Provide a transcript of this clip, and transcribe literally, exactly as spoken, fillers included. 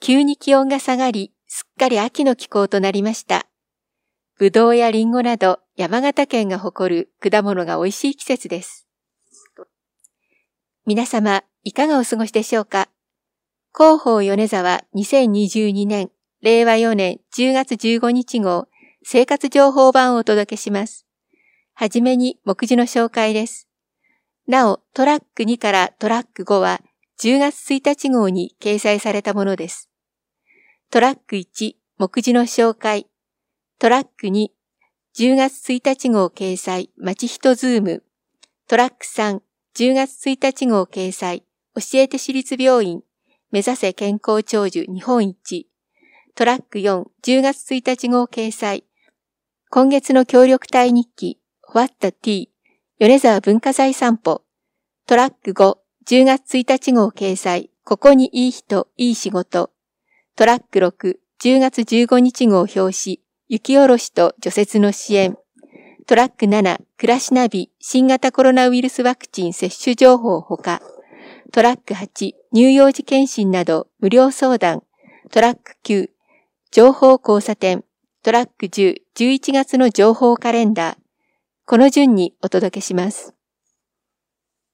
急に気温が下がり、すっかり秋の気候となりました。ぶどうやりんごなど山形県が誇る果物が美味しい季節です。皆様、いかがお過ごしでしょうか。広報米沢にせんにじゅうにねんれいわよねんじゅうがつじゅうごにち号生活情報版をお届けします。はじめに目次の紹介です。なお、トラックにからトラックごはじゅうがつついたち号に掲載されたものです。トラックいち、目次の紹介。トラックに、じゅうがつついたち号掲載、まちひとズーム。トラックさん、じゅうがつついたち号掲載、教えて市立病院、目指せ健康長寿日本一。トラックよん、じゅうがつついたち号掲載、今月の協力隊日記、What the Tea、米沢文化財散歩。トラックご、じゅうがつついたち号掲載、ここにいい人、いい仕事。トラックろく、じゅうがつじゅうごにち号表紙、雪下ろしと除雪の支援。トラックなな、暮らしナビ、新型コロナウイルスワクチン接種情報ほか。トラックはち、乳幼児検診など無料相談。トラックきゅう、情報交差点。トラックじゅう、じゅういちがつの情報カレンダー。この順にお届けします。